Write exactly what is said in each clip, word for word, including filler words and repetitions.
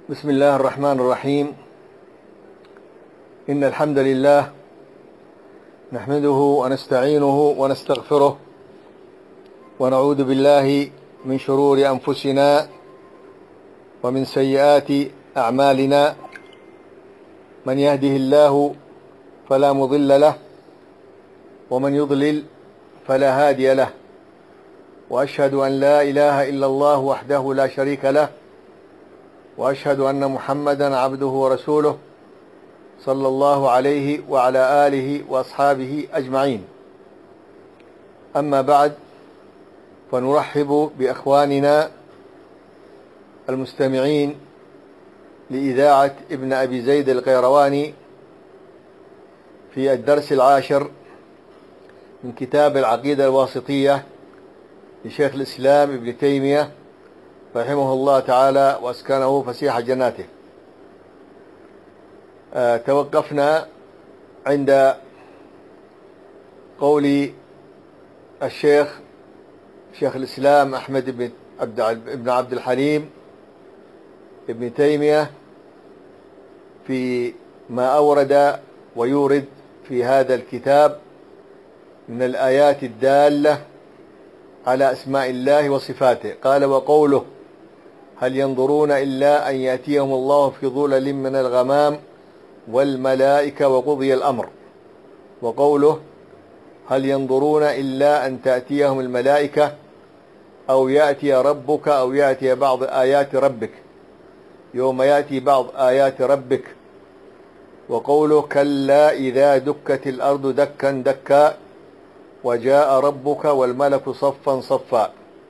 بسم الله الرحمن الرحيم. إن الحمد لله نحمده ونستعينه ونستغفره ونعوذ بالله من شرور أنفسنا ومن سيئات أعمالنا. من يهده الله فلا مضل له ومن يضلل فلا هادي له، وأشهد أن لا إله إلا الله وحده لا شريك له، وأشهد أن محمدا عبده ورسوله صلى الله عليه وعلى آله وأصحابه أجمعين. أما بعد، فنرحب بأخواننا المستمعين لإذاعة ابن أبي زيد القيرواني في الدرس العاشر من كتاب العقيدة الواسطية لشيخ الإسلام ابن تيمية رحمه الله تعالى وأسكنه فسيح جناته. أه توقفنا عند قول الشيخ شيخ الإسلام أحمد بن عبد ابن عبد الحليم ابن تيمية في ما أورد ويورد في هذا الكتاب من الآيات الدالة على أسماء الله وصفاته. قال: وقوله: هل ينظرون إلا أن يأتيهم الله في ظلل من الغمام والملائكة وقضي الأمر. وقوله: هل ينظرون إلا أن تأتيهم الملائكة أو يأتي ربك أو يأتي بعض آيات ربك يوم يأتي بعض آيات ربك. وقوله: كلا إذا دكت الأرض دكا دكا وجاء ربك والملك صفا صفا.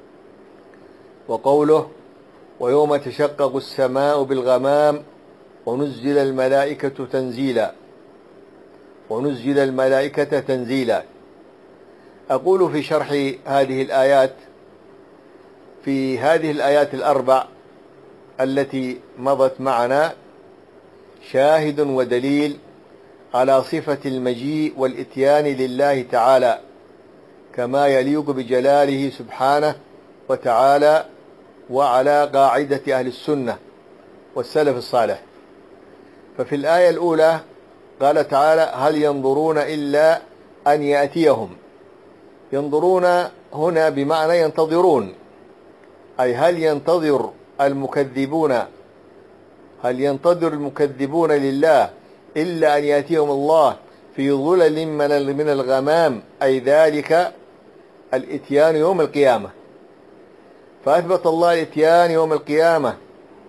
وقوله: ويوم تشقق السماء بالغمام ونزل الملائكة تنزيلا ونزل الملائكة تنزيلا. أقول في شرح هذه الآيات: في هذه الآيات الأربع التي مضت معنا شاهد ودليل على صفة المجيء والإتيان لله تعالى كما يليق بجلاله سبحانه وتعالى، وعلى قاعدة أهل السنة والسلف الصالح. ففي الآية الأولى قال تعالى: هل ينظرون إلا أن يأتيهم. ينظرون هنا بمعنى ينتظرون، أي هل ينتظر المكذبون هل ينتظر المكذبون لله إلا أن يأتيهم الله في ظلل من الغمام، أي ذلك الإتيان يوم القيامة. فأثبت الله الإتيان يوم القيامة،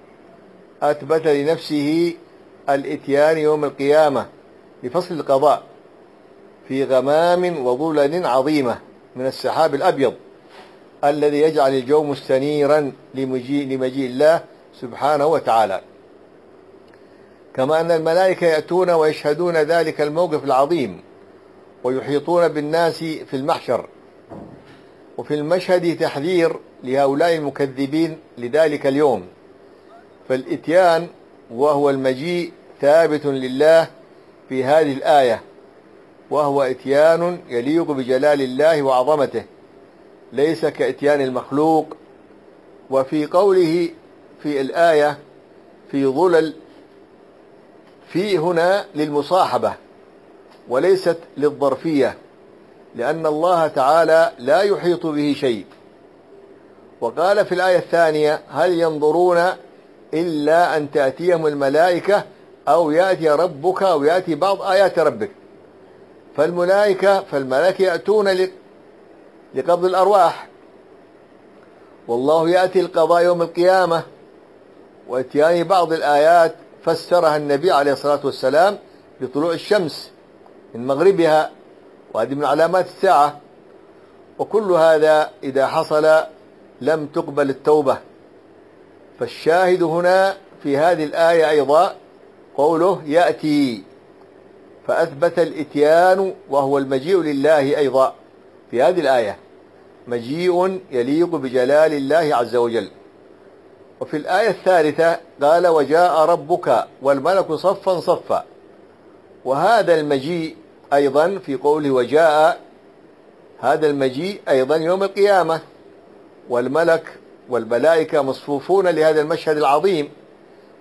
أثبت لنفسه الإتيان يوم القيامة لفصل القضاء في غمام وظلل عظيمة من السحاب الأبيض الذي يجعل الجو مستنيرا لمجيء, لمجيء الله سبحانه وتعالى. كما أن الملائكة يأتون ويشهدون ذلك الموقف العظيم ويحيطون بالناس في المحشر. وفي المشهد تحذير لهؤلاء المكذبين لذلك اليوم. فالإتيان وهو المجيء ثابت لله في هذه الآية، وهو إتيان يليق بجلال الله وعظمته، ليس كإتيان المخلوق. وفي قوله في الآية في ظلل، في هنا للمصاحبة وليست للظرفية، لأن الله تعالى لا يحيط به شيء. وقال في الآية الثانية: هل ينظرون إلا أن تأتيهم الملائكة أو يأتي ربك أو يأتي بعض آيات ربك. فالملائكة فالملائكة يأتون لقبض الأرواح، والله يأتي القضاء يوم القيامة. وإتيان بعض الآيات فسرها النبي عليه الصلاة والسلام بطلوع الشمس من مغربها، وهذه من علامات الساعة. وكل هذا إذا حصل لم تقبل التوبة. فالشاهد هنا في هذه الآية أيضا قوله يأتي، فأثبت الإتيان وهو المجيء لله أيضا في هذه الآية، مجيء يليق بجلال الله عز وجل. وفي الآية الثالثة قال: وجاء ربك والملك صفا صفا. وهذا المجيء أيضا في قوله وجاء، هذا المجيء أيضا يوم القيامة، والملك والملائكة مصفوفون لهذا المشهد العظيم،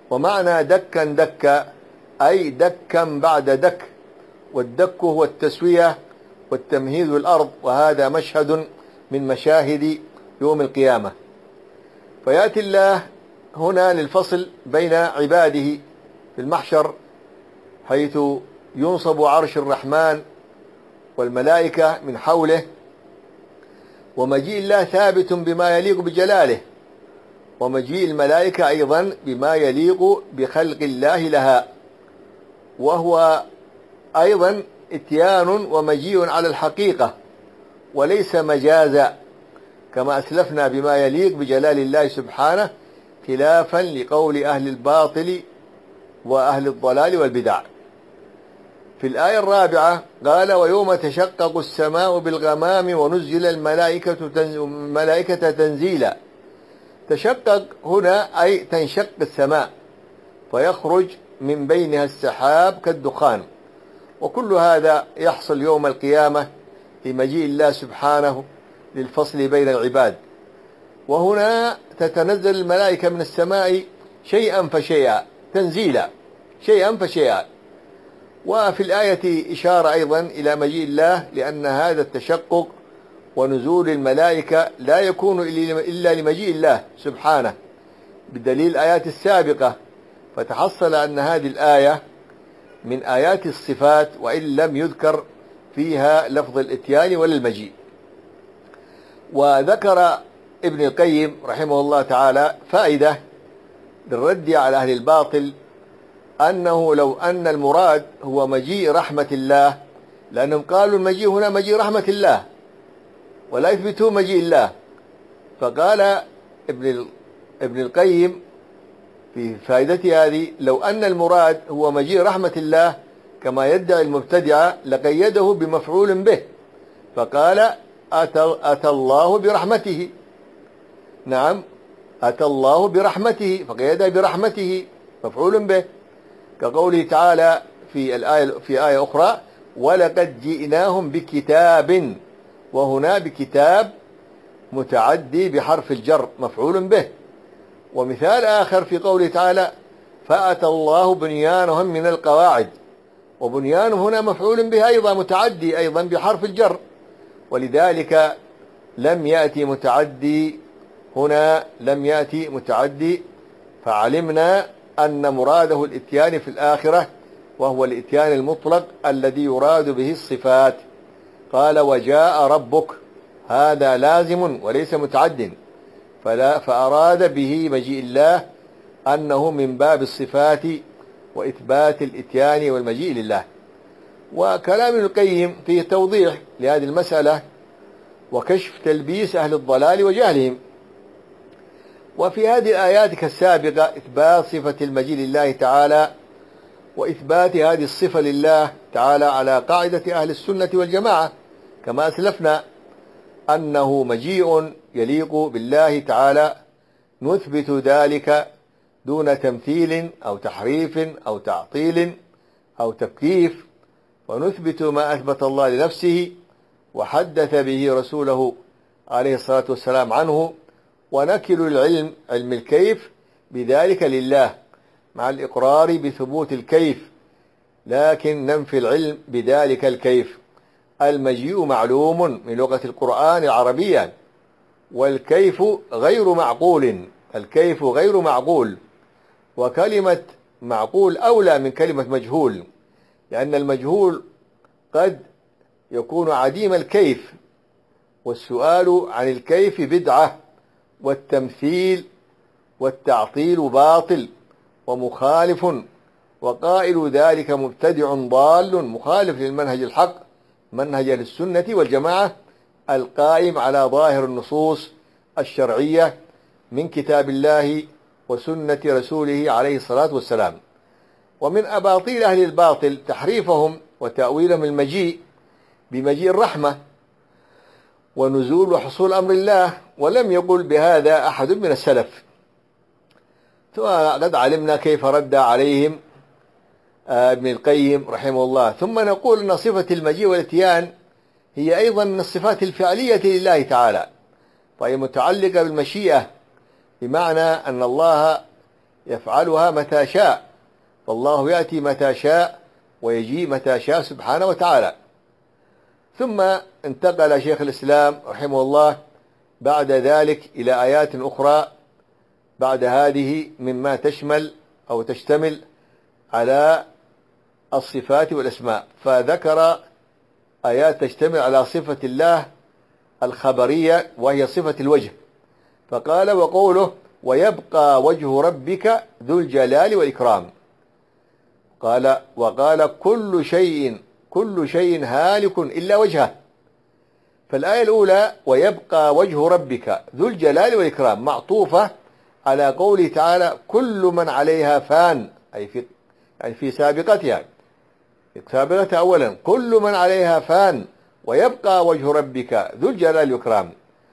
ومعنى دكا دكا أي دكا بعد دك، والدك هو التسوية والتمهيد للأرض، وهذا مشهد من مشاهد يوم القيامة. فيأتي الله هنا للفصل بين عباده في المحشر، حيث ينصب عرش الرحمن والملائكة من حوله، ومجيء الله ثابت بما يليق بجلاله، ومجيء الملائكة أيضا بما يليق بخلق الله لها، وهو أيضا اتيان ومجيء على الحقيقة وليس مجازا كما أسلفنا، بما يليق بجلال الله سبحانه، خلافا لقول أهل الباطل وأهل الضلال والبدع. في الآية الرابعة قال: ويوم تشقق السماء بالغمام ونزل الملائكة الملائكة تنزيلا. تشقق هنا أي تنشق السماء فيخرج من بينها السحاب كالدخان، وكل هذا يحصل يوم القيامة لمجيء الله سبحانه للفصل بين العباد. وهنا تتنزل الملائكة من السماء شيئا فشيئا تنزيلا، شيئا فشيئا. وفي الآية إشارة أيضا إلى مجيء الله، لأن هذا التشقق ونزول الملائكة لا يكون إلا لمجيء الله سبحانه بدليل الآيات السابقة، فتحصل أن هذه الآية من آيات الصفات وإن لم يذكر فيها لفظ الإتيان ولا المجيء. وذكر ابن القيم رحمه الله تعالى فائدة بالرد على أهل الباطل، أنه لو أن المراد هو مجيء رحمة الله، لأنهم قالوا المجيء هنا مجيء رحمة الله ولا يثبتون مجيء الله، فقال ابن ابن القيم في فائدته هذه: لو أن المراد هو مجيء رحمة الله كما يدعي المبتدعة لقيده بمفعول به، فقال: أتى, أتى الله برحمته. نعم، أتى الله برحمته، فقيده برحمته مفعول به، كقوله تعالى في الآية في آية أخرى: ولقد جئناهم بكتاب، وهنا بكتاب متعدي بحرف الجر مفعول به. ومثال آخر في قوله تعالى: فأتى الله بنيانهم من القواعد، وبنيانهم هنا مفعول به أيضا متعدي أيضا بحرف الجر، ولذلك لم يأتي متعدي هنا، لم يأتي متعدي، فعلمنا أن مراده الإتيان في الآخرة، وهو الإتيان المطلق الذي يراد به الصفات. قال: وجاء ربك، هذا لازم وليس متعد، فلا فأراد به مجيء الله أنه من باب الصفات وإثبات الإتيان والمجيء لله. وكلام ابن القيم فيه توضيح لهذه المسألة وكشف تلبيس أهل الضلال وجهلهم. وفي هذه الآيات كالسابقة إثبات صفة المجيء لله تعالى، وإثبات هذه الصفة لله تعالى على قاعدة أهل السنة والجماعة، كما أسلفنا أنه مجيء يليق بالله تعالى، نثبت ذلك دون تمثيل أو تحريف أو تعطيل أو تكييف، ونثبت ما أثبت الله لنفسه وحدث به رسوله عليه الصلاة والسلام عنه، ونكل العلم علم الكيف بذلك لله مع الإقرار بثبوت الكيف، لكن ننفي العلم بذلك الكيف. المجيء معلوم من لغة القرآن العربية، والكيف غير معقول، الكيف غير معقول، وكلمة معقول أولى من كلمة مجهول، لأن المجهول قد يكون عديم الكيف، والسؤال عن الكيف بدعة، والتمثيل والتعطيل باطل ومخالف، وقائل ذلك مبتدع ضال مخالف للمنهج الحق، منهج السنة والجماعة القائم على ظاهر النصوص الشرعية من كتاب الله وسنة رسوله عليه الصلاة والسلام. ومن أباطيل أهل الباطل تحريفهم وتأويلهم المجيء بمجيء الرحمة ونزول وحصول أمر الله، ولم يقل بهذا أحد من السلف. قد علمنا كيف رد عليهم ابن القيم رحمه الله. ثم نقول أن صفة المجيء والاتيان هي أيضا من الصفات الفعلية لله تعالى، فهي متعلقة بالمشيئة، بمعنى أن الله يفعلها متى شاء، فالله يأتي متى شاء ويجيء متى شاء سبحانه وتعالى. ثم انتقل شيخ الإسلام رحمه الله بعد ذلك إلى آيات أخرى بعد هذه مما تشمل أو تشتمل على الصفات والأسماء، فذكر آيات تشتمل على صفة الله الخبرية وهي صفة الوجه، فقال: وقوله: ويبقى وجه ربك ذو الجلال والإكرام. قال: وقال: كل شيء كل شيء هالك إلا وجهه. فالآية الأولى ويبقى وجه ربك ذو الجلال والإكرام معطوفة على قوله تعالى: كل من عليها فان، أي في يعني في سابقتها سابقتها أولا كل من عليها فان ويبقى وجه ربك ذو الجلال والإكرام.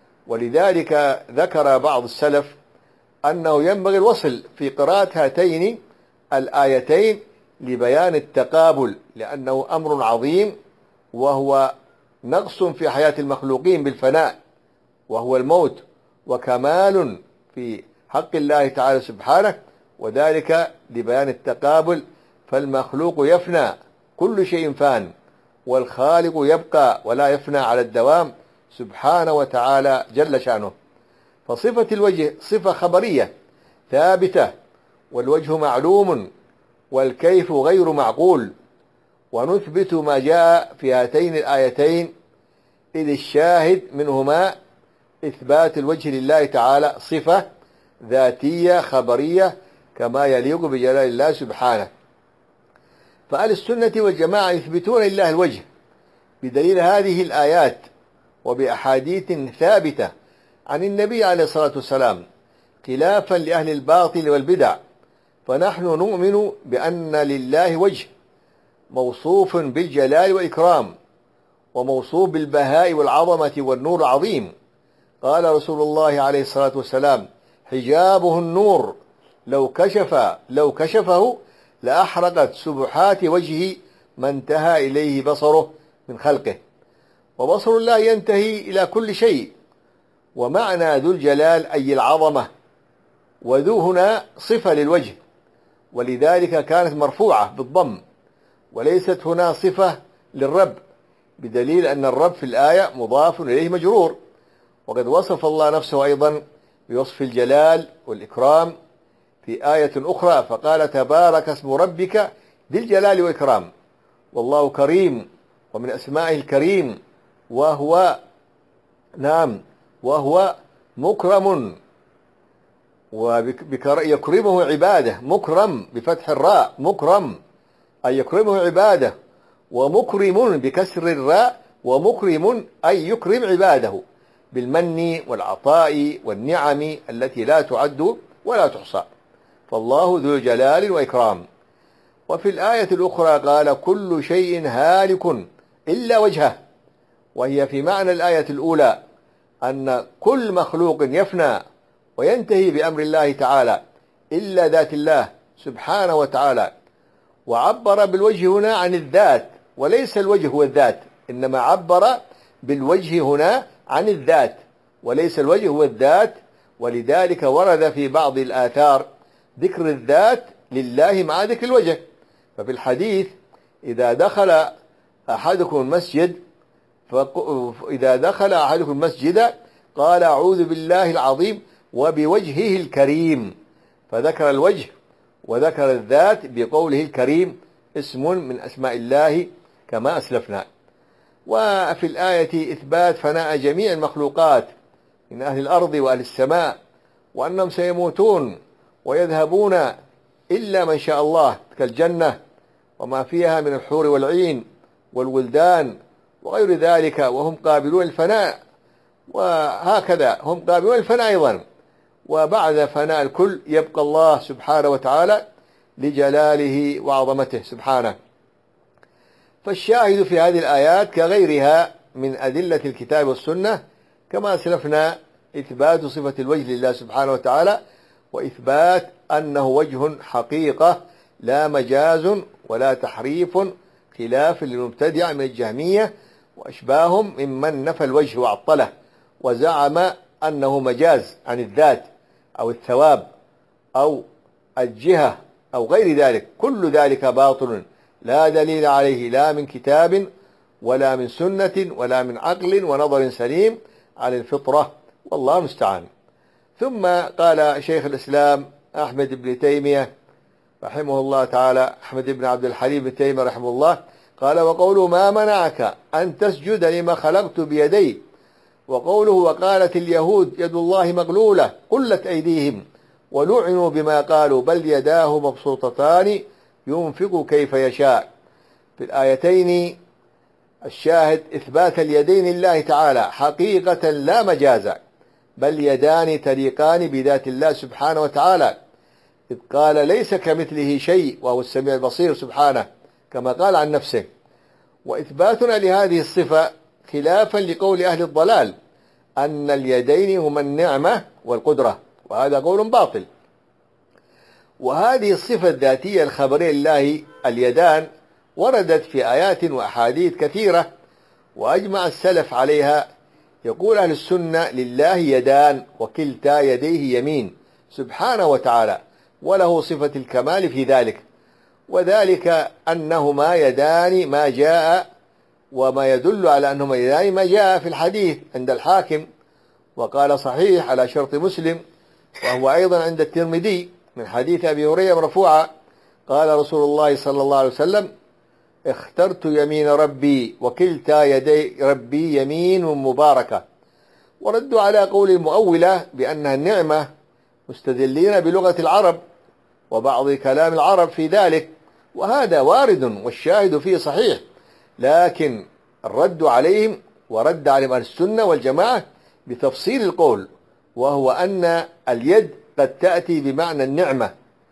ولذلك ذكر بعض السلف أنه ينبغي الوصل في قراءة هاتين الآيتين لبيان التقابل، لأنه أمر عظيم وهو نقص في حياة المخلوقين بالفناء وهو الموت، وكمال في حق الله تعالى سبحانه، وذلك لبيان التقابل. فالمخلوق يفنى، كل شيء فان، والخالق يبقى ولا يفنى على الدوام سبحانه وتعالى جل شأنه. فصفة الوجه صفة خبرية ثابتة، والوجه معلوم والكيف غير معقول، ونثبت ما جاء في هاتين الآيتين، إذ الشاهد منهما إثبات الوجه لله تعالى صفة ذاتية خبرية كما يليق بجلال الله سبحانه. فأهل السنة والجماعة يثبتون لله الوجه بدليل هذه الآيات وبأحاديث ثابتة عن النبي عليه الصلاة والسلام، خلافا لأهل الباطل والبدع. فنحن نؤمن بأن لله وجه موصوف بالجلال والإكرام، وموصوف بالبهاء والعظمة والنور العظيم. قال رسول الله عليه الصلاة والسلام: حجابه النور، لو كشف لو كشفه لأحرقت سبحات وجهه ما انتهى إليه بصره من خلقه. وبصر الله ينتهي إلى كل شيء. ومعنى ذو الجلال أي العظمة، وذو هنا صفة للوجه، ولذلك كانت مرفوعة بالضم، وليست هنا صفة للرب، بدليل أن الرب في الآية مضاف إليه مجرور. وقد وصف الله نفسه أيضا بوصف الجلال والإكرام في آية أخرى، فقال: تبارك اسم ربك ذي الجلال والإكرام. والله كريم، ومن أسمائه الكريم، وهو نعم وهو مكرم، ويكرمه عباده، مكرم بفتح الراء، مكرم أي يكرمه عباده، ومكرم بكسر الراء، ومكرم أي يكرم عباده بالمن والعطاء والنعم التي لا تعد ولا تحصى. فالله ذو جلال وإكرام. وفي الآية الأخرى قال: كل شيء هالك إلا وجهه، وهي في معنى الآية الأولى أن كل مخلوق يفنى وينتهي بأمر الله تعالى إلا ذات الله سبحانه وتعالى. وعبر بالوجه هنا عن الذات، وليس الوجه هو الذات، إنما عبر بالوجه هنا عن الذات وليس الوجه هو الذات. ولذلك ورد في بعض الآثار ذكر الذات لله مع ذكر الوجه. ففي الحديث: إذا دخل أحدكم المسجد إذا دخل أحدكم المسجد قال: أعوذ بالله العظيم وبوجهه الكريم، فذكر الوجه وذكر الذات بقوله الكريم، اسم من أسماء الله كما أسلفنا. وفي الآية إثبات فناء جميع المخلوقات من أهل الأرض وأهل السماء، وأنهم سيموتون ويذهبون إلا من شاء الله كالجنة وما فيها من الحور والعين والولدان وغير ذلك، وهم قابلون الفناء، وهكذا هم قابلون الفناء أيضا. وبعد فناء الكل يبقى الله سبحانه وتعالى لجلاله وعظمته سبحانه. فالشاهد في هذه الآيات كغيرها من أدلة الكتاب والسنة كما أسلفنا إثبات صفة الوجه لله سبحانه وتعالى، وإثبات أنه وجه حقيقة لا مجاز ولا تحريف، خلاف للمبتدع من الجهمية وأشباههم ممن نفى الوجه وعطله وزعم أنه مجاز عن الذات أو الثواب أو الجهة أو غير ذلك، كل ذلك باطل لا دليل عليه لا من كتاب ولا من سنة ولا من عقل ونظر سليم على الفطرة، والله المستعان. ثم قال شيخ الإسلام أحمد بن تيمية رحمه الله تعالى، أحمد بن عبد الحليم بن تيمية رحمه الله، قال: وقوله ما منعك أن تسجد لما خلقت بيدي، وقوله وقالت اليهود يد الله مغلولة قلت أيديهم ولعنوا بما قالوا بل يداه مبسوطتان ينفق كيف يشاء. في الآيتين الشاهد إثبات اليدين لله تعالى حقيقة لا مجازا، بل يدان تليقان بذات الله سبحانه وتعالى، إذ قال ليس كمثله شيء وهو السميع البصير سبحانه كما قال عن نفسه. وإثباتنا لهذه الصفة خلافا لقول أهل الضلال أن اليدين هما النعمة والقدرة، وهذا قول باطل. وهذه الصفة الذاتية الخبرية لله اليدان وردت في آيات وأحاديث كثيرة وأجمع السلف عليها. يقول أهل السنة لله يدان وكلتا يديه يمين سبحانه وتعالى، وله صفة الكمال في ذلك، وذلك أنهما يدان ما جاء، وما يدل على أنهما يدان ما جاء في الحديث عند الحاكم وقال صحيح على شرط مسلم، وهو أيضا عند الترمذي من حديث أبي هريرة مرفوعا قال رسول الله صلى الله عليه وسلم: اخترت يمين ربي وكلتا يدي ربي يمين مباركة. وردوا على قول المؤولة بأنها النعمة مستدلين بلغة العرب وبعض كلام العرب في ذلك، وهذا وارد والشاهد فيه صحيح، لكن الرد عليهم ورد عليهم أهل السنة والجماعة بتفصيل القول، وهو أن اليد قد تأتي بمعنى النعمة،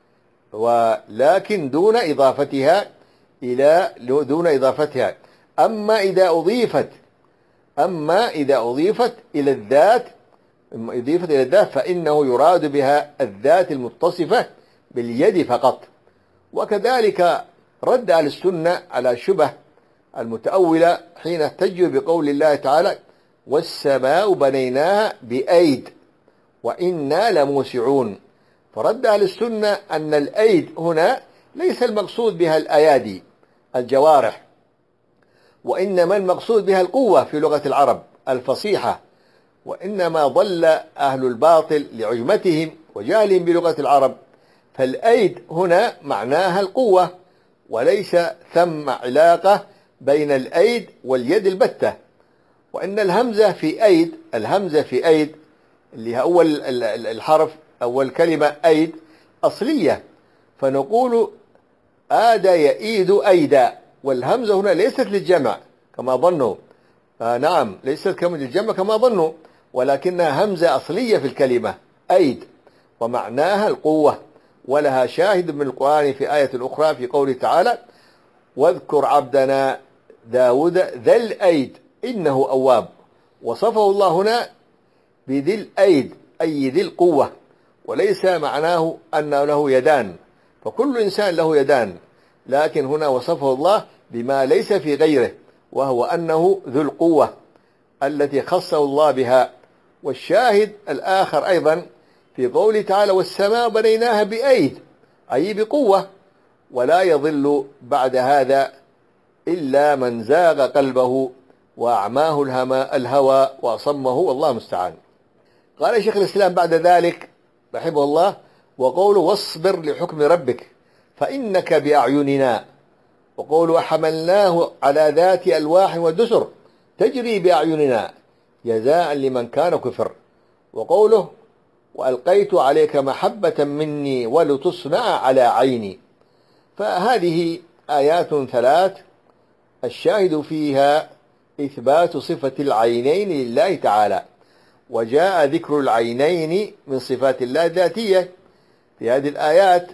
ولكن دون إضافتها إلى دون إضافتها أما إذا أضيفت أما إذا أضيفت إلى الذات أضيفت إلى الذات فإنه يراد بها الذات المتصفة باليد فقط. وكذلك رد أهل السنة على شبه المتأولة حين احتجوا بقول الله تعالى: والسماء بنيناها بأيد وإنا لموسعون. فرد أهل السنة أن الأيد هنا ليس المقصود بها الأيادي الجوارح، وإنما المقصود بها القوة في لغة العرب الفصيحة، وإنما ضل أهل الباطل لعجمتهم وجهلهم بلغة العرب، فالأيد هنا معناها القوة، وليس ثم علاقة بين الأيد واليد البتة. وإن الهمزة في أيد الهمزة في أيد اللي هي أول الحرف أول كلمة أيد أصلية، فنقول آد يئيد أيدا، والهمزة هنا ليست للجمع كما ظنوا، آه نعم ليست كما للجمع كما ظنوا، ولكنها همزة أصلية في الكلمة أيد ومعناها القوة، ولها شاهد من القرآن في آية أخرى في قوله تعالى: واذكر عبدنا داود ذا الأيد إنه أواب. وصفه الله هنا بذي الأيد أي ذي القوة، وليس معناه أن له يدان، فكل إنسان له يدان، لكن هنا وصفه الله بما ليس في غيره، وهو أنه ذو القوة التي خصه الله بها. والشاهد الآخر أيضا في قوله تعالى: والسماء بنيناها بأيد أي بقوة. ولا يضل بعد هذا إلا من زاغ قلبه وأعماه الهوى وأصمه، والله المستعان. قال شيخ الإسلام بعد ذلك رحمه الله: وقوله واصبر لحكم ربك فإنك بأعيننا، وقوله حملناه على ذات ألواح ودسر تجري بأعيننا جزاء لمن كان كفر، وقوله وألقيت عليك محبة مني ولتصنع على عيني. فهذه آيات ثلاث الشاهد فيها إثبات صفة العينين لله تعالى، وجاء ذكر العينين من صفات الله الذاتية في هذه الآيات،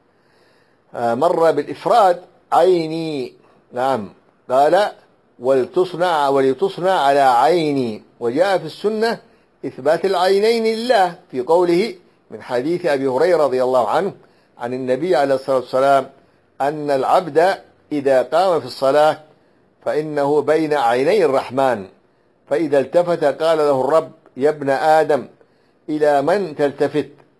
مر بالإفراد عيني، نعم قال ولتصنع ولتصنع على عيني، وجاء في السنة إثبات العينين لله في قوله من حديث أبي هريرة رضي الله عنه عن النبي عليه الصلاة والسلام أن العبد إذا قام في الصلاة فإنه بين عيني الرحمن، فإذا التفت قال له الرب: يا ابن آدم إلى من تلتفت؟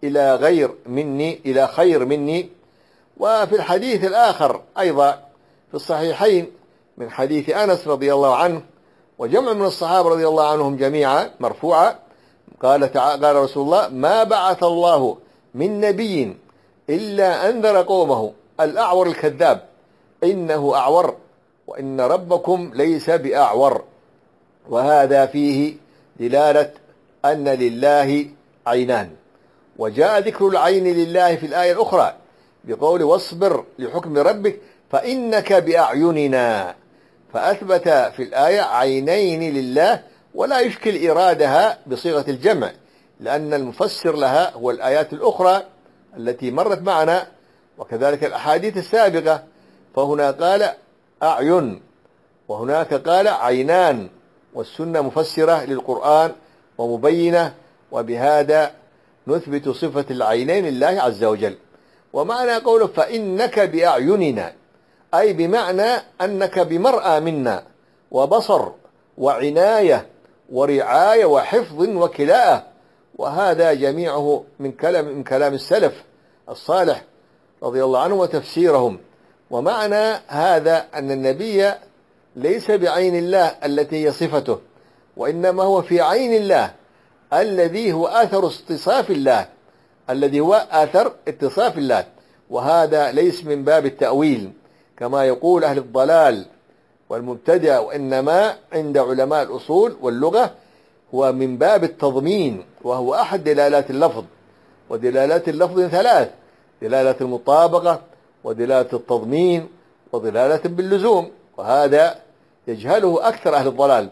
إلى غير مني إلى خير مني. وفي الحديث الآخر أيضا في الصحيحين من حديث أنس رضي الله عنه وجمع من الصحابة رضي الله عنهم جميعا مرفوعا، قال تعالى قال رسول الله: ما بعث الله من نبي إلا أنذر قومه الأعور الكذاب إنه أعور وإن ربكم ليس بأعور. وهذا فيه دلالة أن لله عينان. وجاء ذكر العين لله في الآية الأخرى بقول: واصبر لحكم ربك فإنك بأعيننا، فأثبت في الآية عينين لله، ولا يشكل إرادها بصيغة الجمع، لأن المفسر لها هو الآيات الأخرى التي مرت معنا وكذلك الأحاديث السابقة. فهنا قال أعين وهناك قال عينان، والسنة مفسرة للقرآن ومبينة، وبهذا نثبت صفة العينين لله عز وجل. ومعنى قوله فإنك بأعيننا أي بمعنى أنك بمرأى منا وبصر وعناية ورعاية وحفظ وكلاءة. وهذا جميعه من كلام من كلام السلف الصالح رضي الله عنهم وتفسيرهم. ومعنى هذا أن النبي ليس بعين الله التي هي صفته، وإنما هو في عين الله الذي هو آثر اتصاف الله الذي هو آثر اتصاف الله. وهذا ليس من باب التأويل كما يقول أهل الضلال والمبتدع، وإنما عند علماء الأصول واللغة هو من باب التضمين، وهو أحد دلالات اللفظ. ودلالات اللفظ ثلاث: دلالة المطابقة ودلالة التضمين ودلالة باللزوم، وهذا يجهله أكثر أهل الضلال.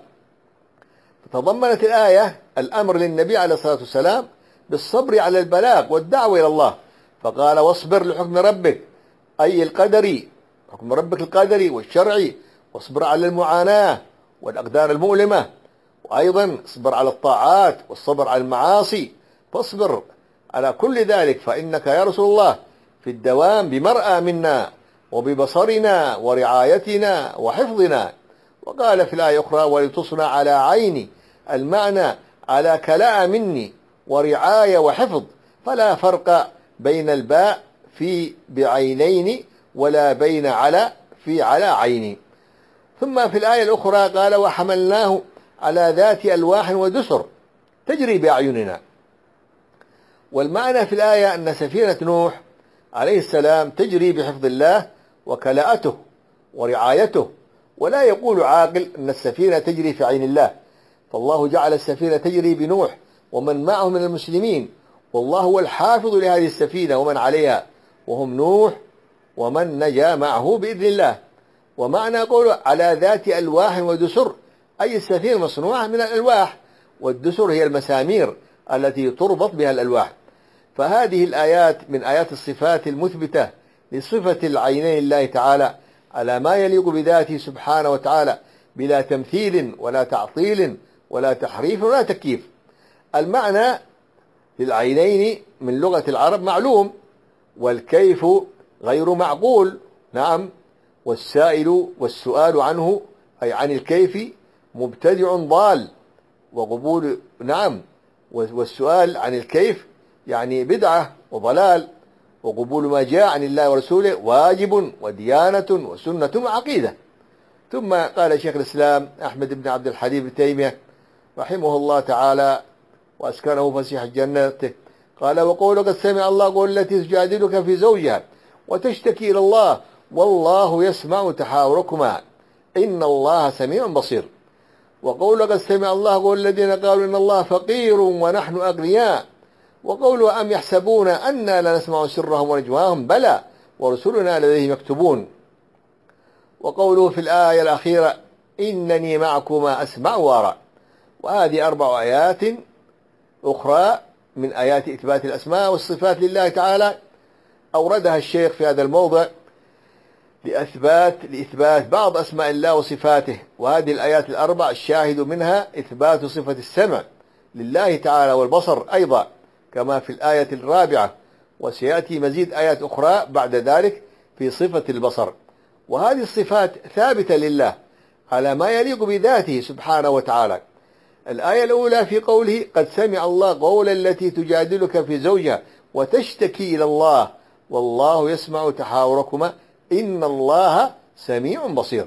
فتضمنت الآية الأمر للنبي عليه الصلاة والسلام بالصبر على البلاغ والدعوة إلى الله، فقال: واصبر لحكم ربك أي القدري، حكم ربك القدري والشرعي، واصبر على المعاناة والأقدار المؤلمة، وأيضا اصبر على الطاعات والصبر على المعاصي، فاصبر على كل ذلك فإنك يا رسول الله في الدوام بمرأى منا وببصرنا ورعايتنا وحفظنا. وقال في الآية أخرى: ولتصنع على عيني، المعنى على كلاء مني ورعاية وحفظ، فلا فرق بين الباء في بعينين ولا بين على في على عيني. ثم في الآية الأخرى قال: وحملناه على ذات ألواح ودسر تجري بأعيننا. والمعنى في الآية أن سفينة نوح عليه السلام تجري بحفظ الله وكلاءته ورعايته. ولا يقول عاقل أن السفينة تجري في عين الله، فالله جعل السفينة تجري بنوح ومن معه من المسلمين، والله هو الحافظ لهذه السفينة ومن عليها، وهم نوح ومن نجا معه بإذن الله. ومعنى قوله على ذات ألواح ودسر أي السفينة مصنوعة من الألواح، والدسر هي المسامير التي تربط بها الألواح. فهذه الآيات من آيات الصفات المثبتة لصفة العينين لله تعالى على ما يليق بذاته سبحانه وتعالى، بلا تمثيل ولا تعطيل ولا تحريف ولا تكييف. المعنى للعينين من لغة العرب معلوم، والكيف غير معقول. نعم. والسائل والسؤال عنه أي عن الكيف مبتدع ضال وقبول. نعم. والسؤال عن الكيف يعني بدعة وضلال، وقبول ما جاء عن الله ورسوله واجب وديانة وسنة وعقيدة. ثم قال شيخ الإسلام أحمد بن عبد الحليم بن تيمية رحمه الله تعالى وأسكنه فسيح الجنة، قال: وقول قد سمع الله قول التي تجادلك في زوجها وتشتكي إلى الله والله يسمع تحاوركما إن الله سميع بصير. وقول قد سمع الله قول الذين قالوا إن الله فقير ونحن أغنياء. وقوله أم يحسبون أنا لا نسمع سرهم ونجواهم بلى ورسلنا لديهم يكتبون. وقوله في الآية الأخيرة إنني معكما أسمع وأرى. وهذه أربع آيات أخرى من آيات إثبات الأسماء والصفات لله تعالى أوردها الشيخ في هذا الموضع لإثبات لإثبات بعض أسماء الله وصفاته. وهذه الآيات الأربع الشاهد منها إثبات صفة السمع لله تعالى والبصر أيضا كما في الآية الرابعة، وسيأتي مزيد آيات أخرى بعد ذلك في صفة البصر. وهذه الصفات ثابتة لله على ما يليق بذاته سبحانه وتعالى. الآية الأولى في قوله قد سمع الله قول التي تجادلك في زوجها وتشتكي إلى الله والله يسمع تحاوركما إن الله سميع بصير.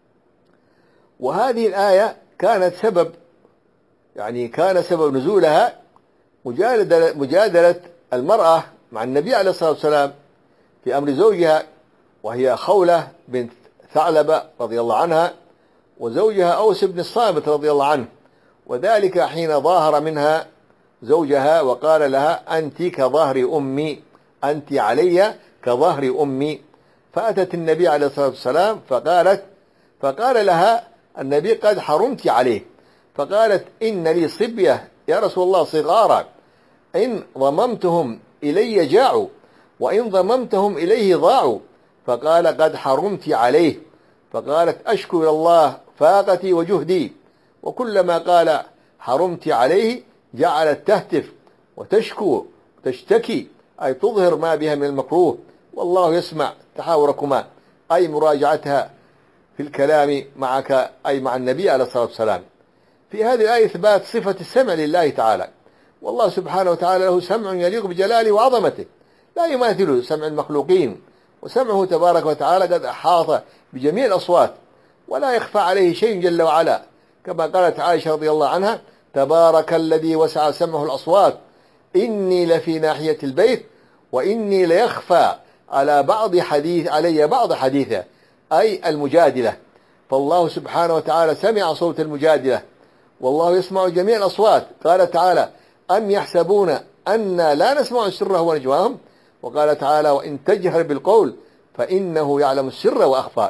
وهذه الآية كانت سبب يعني كان سبب نزولها مجادلة, مجادلة المرأة مع النبي عليه الصلاة والسلام في أمر زوجها، وهي خولة بنت ثعلبة رضي الله عنها، وزوجها أوس بن الصامت رضي الله عنه، وذلك حين ظاهر منها زوجها وقال لها أنت كظهر أمي، أنت علي كظهر أمي. فأتت النبي عليه الصلاة والسلام فقالت فقال لها النبي قد حرمت عليه، فقالت إن لي صبية يا رسول الله صغارا، إن ضممتهم إلي جاعوا وإن ضممتهم إليه ضاعوا، فقال قد حرمت عليه. فقالت أشكو إلى الله فاقتي وجهدي، وكلما قال حرمت عليه جعلت تهتف وتشكو تشتكي، أي تظهر ما بها من المكروه، والله يسمع تحاوركما، أي مراجعتها في الكلام معك أي مع النبي عليه الصلاة والسلام. في هذه الآية إثبات صفة السمع لله تعالى، والله سبحانه وتعالى له سمع يليق بجلاله وعظمته لا يماثله سمع المخلوقين، وسمعه تبارك وتعالى قد أحاط بجميع الأصوات ولا يخفى عليه شيء جل وعلا، كما قالت عائشة رضي الله عنها تبارك الذي وسع سمعه الأصوات إني لفي ناحية البيت وإني ليخفى على بعض حديث علي بعض حديثه، أي المجادلة. فالله سبحانه وتعالى سمع صوت المجادلة، والله يسمع جميع الأصوات. قال تعالى أم يحسبون أن لا نسمع سره ونجواهم، وقال تعالى وإن تجهر بالقول فإنه يعلم السر وأخفى.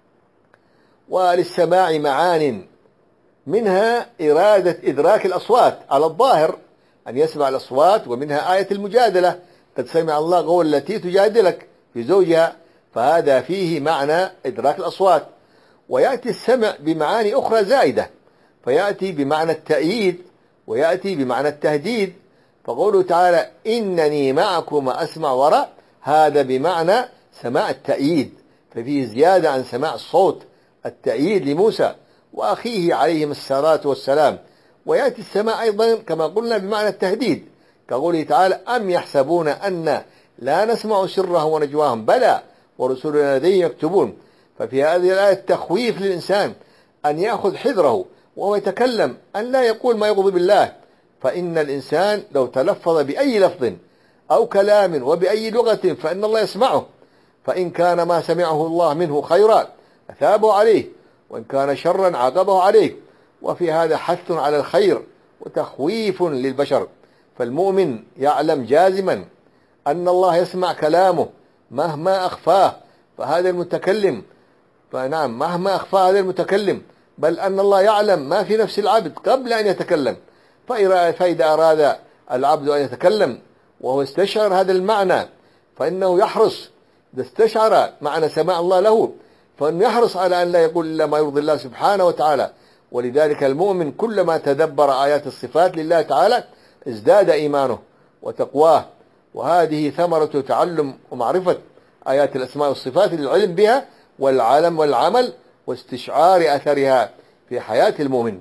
وللسماع معان، منها إرادة إدراك الأصوات على الظاهر أن يسمع الأصوات، ومنها آية المجادلة قد سمع الله قول التي تجادلك في زوجها، فهذا فيه معنى إدراك الأصوات. ويأتي السمع بمعاني أخرى زائدة، فيأتي بمعنى التأييد ويأتي بمعنى التهديد، فقوله تعالى إنني معكم أسمع وراء، هذا بمعنى سماع التأييد، ففيه زيادة عن سماع الصوت، التأييد لموسى وأخيه عليهم الصلاة والسلام. ويأتي السماع أيضا كما قلنا بمعنى التهديد، كقوله تعالى أم يحسبون أن لا نسمع سرهم ونجواهم بلى ورسلنا لديه يكتبون. ففي هذه الآية تخويف للإنسان أن يأخذ حذره وهو يتكلم، أن لا يقول ما يغضب الله، فإن الإنسان لو تلفظ بأي لفظ أو كلام وبأي لغة فإن الله يسمعه، فإن كان ما سمعه الله منه خيرا أثابه عليه، وإن كان شرا عاقبه عليه. وفي هذا حث على الخير وتخويف للبشر، فالمؤمن يعلم جازما أن الله يسمع كلامه مهما أخفاه، فهذا المتكلم فنعم مهما أخفى هذا المتكلم، بل أن الله يعلم ما في نفس العبد قبل أن يتكلم. فإذا أراد العبد أن يتكلم وهو استشعر هذا المعنى فإنه يحرص، إذا استشعر معنى سماع الله له فإنه يحرص على أن لا يقول إلا ما يرضي الله سبحانه وتعالى. ولذلك المؤمن كلما تدبر آيات الصفات لله تعالى ازداد إيمانه وتقواه، وهذه ثمرة تعلم ومعرفة آيات الأسماء والصفات للعلم بها والعلم والعمل واستشعار أثرها في حياة المؤمن.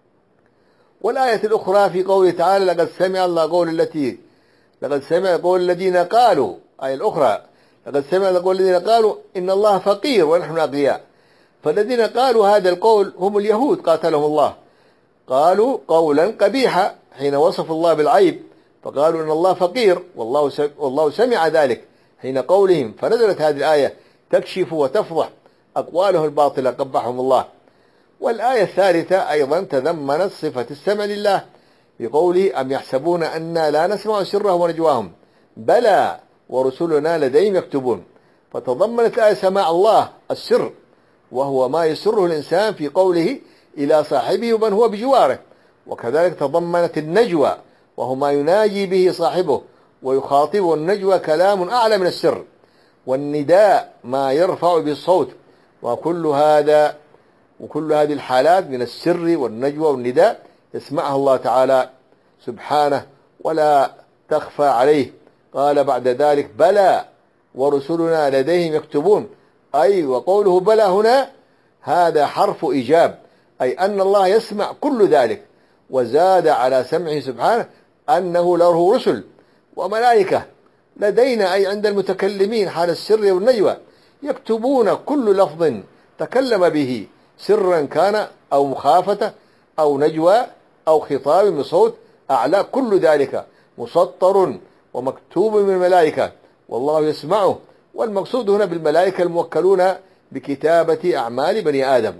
والآية الأخرى في قوله تعالى لقد سمع الله قول التي لقد سمع قول الذين قالوا، آية الأخرى لقد سمع قول الذين قالوا إن الله فقير ونحن أغنياء. فالذين قالوا هذا القول هم اليهود قاتلهم الله، قالوا قولا قبيحا حين وصف الله بالعيب، فقالوا إن الله فقير، والله والله سمع ذلك حين قولهم، فنزلت هذه الآية تكشف وتفضح أقواله الباطلة قبحهم الله. والآية الثالثة أيضا تضمنت صفة السمع لله بقوله أم يحسبون أنا لا نسمع سرهم ونجواهم بلى ورسلنا لديهم يكتبون. فتضمنت الآية سماع الله السر، وهو ما يسره الإنسان في قوله إلى صاحبه ومن هو بجواره، وكذلك تضمنت النجوى وهو ما يناجي به صاحبه ويخاطبه، النجوى كلام أعلى من السر، والنداء ما يرفع بالصوت، وكل هذا وكل هذه الحالات من السر والنجوى والنداء يسمعها الله تعالى سبحانه ولا تخفى عليه. قال بعد ذلك بلى ورسلنا لديهم يكتبون، أي وقوله بلى هنا هذا حرف إيجاب، أي أن الله يسمع كل ذلك، وزاد على سمعه سبحانه أنه له رسل وملائكة لدينا أي عند المتكلمين حال السر والنجوى يكتبون كل لفظ تكلم به سرا كان أو مخافة أو نجوى أو خطاب بصوت أعلى، كل ذلك مسطر ومكتوب من الملائكة والله يسمعه. والمقصود هنا بالملائكة الموكلون بكتابة أعمال بني آدم.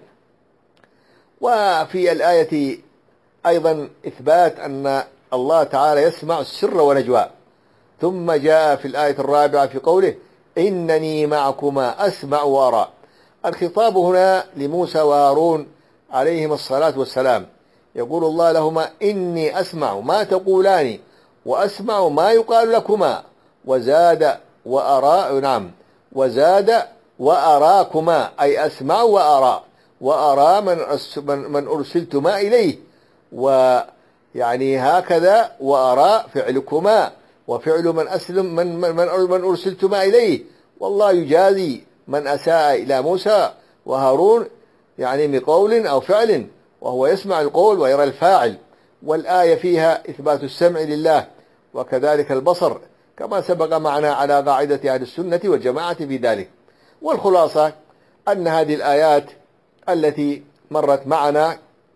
وفي الآية أيضا إثبات أن الله تعالى يسمع السر ونجوى. ثم جاء في الآية الرابعة في قوله إنني معكما أسمع وأرى. الخطاب هنا لموسى وهارون عليهما الصلاة والسلام، يقول الله لهما إني أسمع ما تقولان وأسمع ما يقال لكما وزاد وأرى، نعم وزاد وأراكما، أي أسمع وأرى، وأرى من من أرسلتما إليه، ويعني هكذا وأرى فعلكما وفعل من أسلم من من من أرسلتما إليه، والله يجازي من أساء إلى موسى وهارون يعني بقول أو فعل، وهو يسمع القول ويرى الفاعل. والآية فيها إثبات السمع لله وكذلك البصر كما سبق معنا على قاعدة أهل السنة والجماعة في ذلك. والخلاصة أن هذه الآيات التي مرت معنا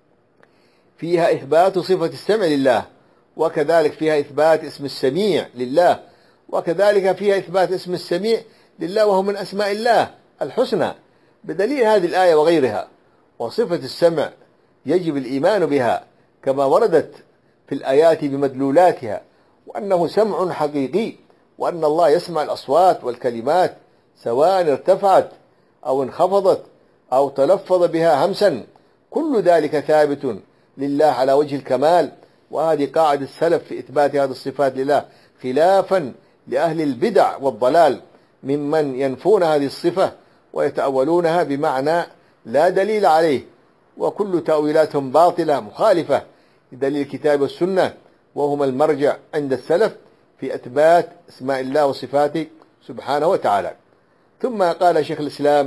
فيها إثبات صفة السمع لله، وكذلك فيها إثبات اسم السميع لله، وكذلك فيها إثبات اسم السميع لله وهو من أسماء الله الحسنى بدليل هذه الآية وغيرها. وصفة السمع يجب الإيمان بها كما وردت في الآيات بمدلولاتها، وأنه سمع حقيقي، وأن الله يسمع الأصوات والكلمات سواء ارتفعت أو انخفضت أو تلفظ بها همسا، كل ذلك ثابت لله على وجه الكمال. وهذه قاعدة السلف في إثبات هذه الصفات لله، خلافا لأهل البدع والضلال ممن ينفون هذه الصفة ويتأولونها بمعنى لا دليل عليه، وكل تأويلاتهم باطلة مخالفة لدليل الكتاب والسنة، وهما المرجع عند السلف في إثبات اسماء الله وصفاته سبحانه وتعالى. ثم قال شيخ الإسلام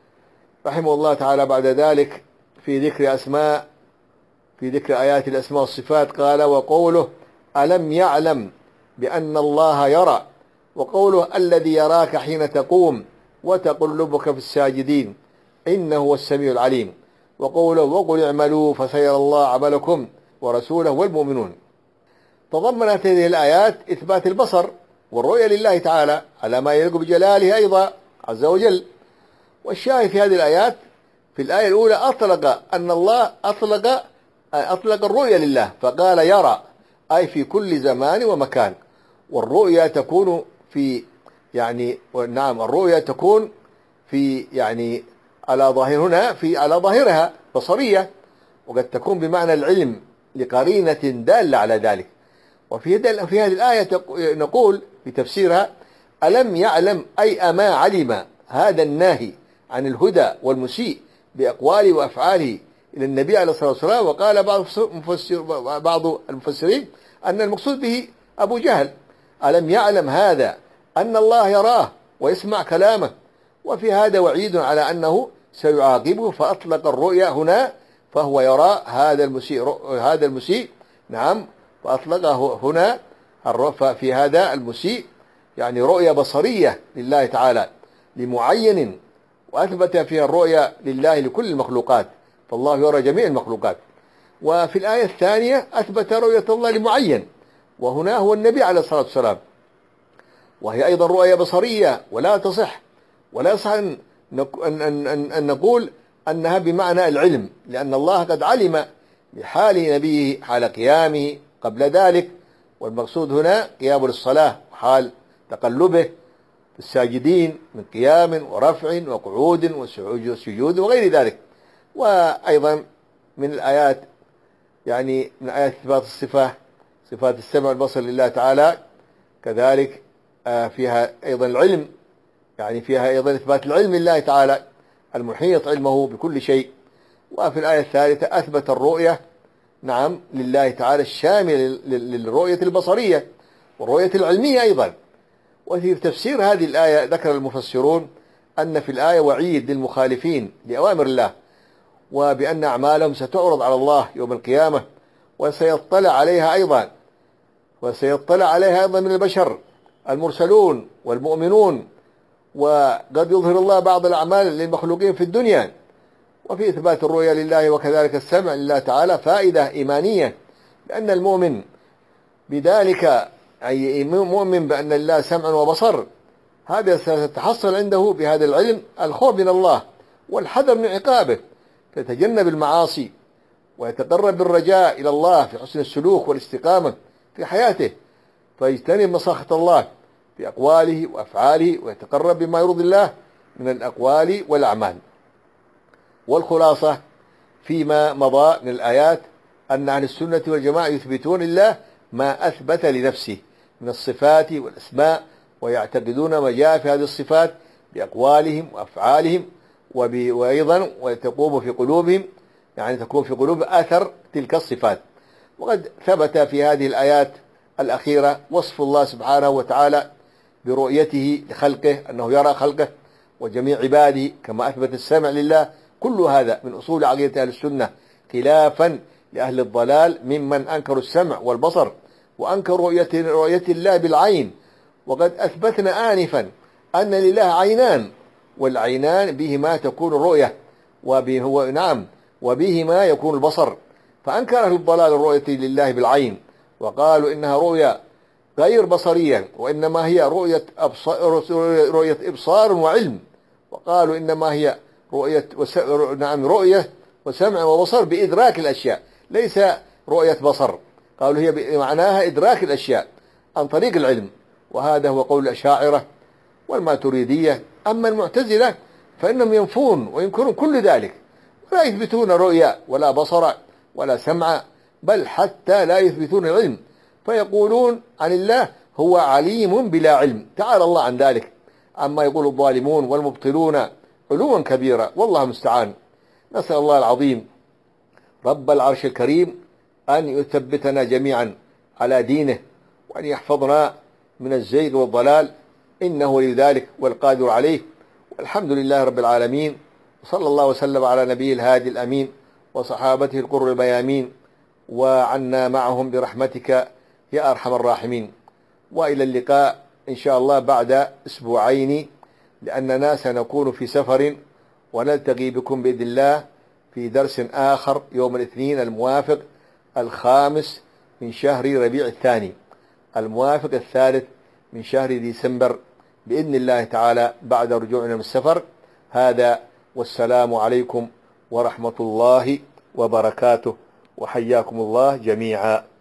رحمه الله تعالى بعد ذلك في ذكر أسماء في ذكر آيات الأسماء والصفات قال وقوله ألم يعلم بأن الله يرى، وقوله الذي يراك حين تقوم وتقلبك في الساجدين إنه هو السميع العليم، وقوله وقل اعملوا فسيرى الله عملكم ورسوله والمؤمنون. تضمنت هذه الآيات إثبات البصر والرؤية لله تعالى على ما يليق بجلاله أيضا عز وجل. والشاهد في هذه الآيات في الآية الأولى أطلق أن الله أطلق أطلق الرؤية لله فقال يرى، أي في كل زمان ومكان. والرؤية تكون في يعني نعم الرؤية تكون في يعني على ظاهر هنا في على ظاهرها بصرية، وقد تكون بمعنى العلم لقرينة دالة على ذلك. وفي في هذه الآية نقول في تفسيرها ألم يعلم أي أما علم هذا الناهي عن الهدى والمسيء بأقواله وأفعاله إلى النبي عليه الصلاة والسلام. وقال بعض المفسر بعض المفسرين أن المقصود به أبو جهل، ألم يعلم هذا أن الله يراه ويسمع كلامه، وفي هذا وعيد على أنه سيعاقبه فأطلق الرؤيا هنا فهو يرى هذا المسيء هذا المسيء نعم فأطلقه هنا في هذا المسيء يعني رؤيا بصرية لله تعالى لمعين، وأثبت فيها الرؤيا لله لكل المخلوقات، فالله يرى جميع المخلوقات. وفي الآية الثانية أثبت رؤية الله لمعين، وهنا هو النبي عليه الصلاة والسلام، وهي أيضا رؤيا بصرية ولا تصح ولا يصح أن, أن, أن, أن نقول أنها بمعنى العلم، لأن الله قد علم بحال نبيه حال قيامه قبل ذلك، والمقصود هنا قيامه للصلاة وحال تقلبه في الساجدين من قيام ورفع وقعود وسجود وغير ذلك. وأيضا من الآيات يعني من آيات إثبات الصفة صفات السمع والبصر لله تعالى كذلك فيها أيضا العلم، يعني فيها أيضا إثبات العلم لله تعالى المحيط علمه بكل شيء. وفي الآية الثالثة أثبت الرؤية نعم لله تعالى الشامل للرؤية البصرية والرؤية العلمية أيضا. وفي تفسير هذه الآية ذكر المفسرون أن في الآية وعيد للمخالفين لأوامر الله، وبأن أعمالهم ستعرض على الله يوم القيامة وسيطلع عليها أيضا وسيطلع عليها أيضا من البشر المرسلون والمؤمنون، وقد يظهر الله بعض الأعمال للمخلوقين في الدنيا. وفي إثبات الرؤيا لله وكذلك السمع لله تعالى فائدة إيمانية، لأن المؤمن بذلك أي مؤمن بأن الله سمع وبصر، هذا ستتحصل عنده بهذا العلم الخوف من الله والحذر من عقابه، فيتجنب المعاصي ويتقرب بالرجاء إلى الله في حسن السلوك والاستقامة في حياته، فيجتنب مساخط الله في أقواله وأفعاله، ويتقرب بما يرضي الله من الأقوال والأعمال. والخلاصة فيما مضى من الآيات أن أهل السنة والجماعة يثبتون لله ما أثبت لنفسه من الصفات والأسماء، ويعتقدون ما جاء في هذه الصفات بأقوالهم وأفعالهم، وأيضا وتقوم في قلوبهم، يعني تكون في قلوب أثر تلك الصفات. وقد ثبت في هذه الآيات الأخيرة وصف الله سبحانه وتعالى برؤيته لخلقه، أنه يرى خلقه وجميع عباده، كما أثبت السمع لله. كل هذا من أصول عقيدة أهل السنة، خلافا لأهل الضلال ممن أنكروا السمع والبصر وأنكروا رؤية, رؤية الله بالعين. وقد أثبتنا آنفا أن لله عينان، والعينان بهما تكون الرؤية، وبه نعم وبهما يكون البصر. فأنكر أهل الضلال الرؤية لله بالعين، وقالوا إنها رؤية غير بصرية، وإنما هي رؤية أبصار, رؤية إبصار وعلم. وقالوا إنما هي رؤية وس... نعم رؤية وسمع وبصر بإدراك الأشياء، ليس رؤية بصر. قالوا هي معناها إدراك الأشياء عن طريق العلم، وهذا هو قول الأشاعرة والماتريدية. أما المعتزلة فإنهم ينفون وينكرون كل ذلك، ولا يثبتون رؤيا ولا بصر ولا سمع، بل حتى لا يثبتون العلم، فيقولون عن الله هو عليم بلا علم. تعالى الله عن ذلك عما يقول الظالمون والمبطلون علوا كبيرا، والله المستعان. نسأل الله العظيم رب العرش الكريم أن يثبتنا جميعا على دينه، وأن يحفظنا من الزيغ والضلال، إنه لذلك والقادر عليه. والحمد لله رب العالمين، وصلى الله وسلم على نبيه الهادي الأمين وصحابته القر الميامين، وعنا معهم برحمتك يا أرحم الراحمين. وإلى اللقاء إن شاء الله بعد أسبوعين، لأننا سنكون في سفر، ونلتقي بكم بإذن الله في درس آخر يوم الاثنين الموافق الخامس من شهر ربيع الثاني، الموافق الثالث من شهر ديسمبر بإذن الله تعالى بعد رجوعنا من السفر. هذا، والسلام عليكم ورحمة الله وبركاته، وحياكم الله جميعا.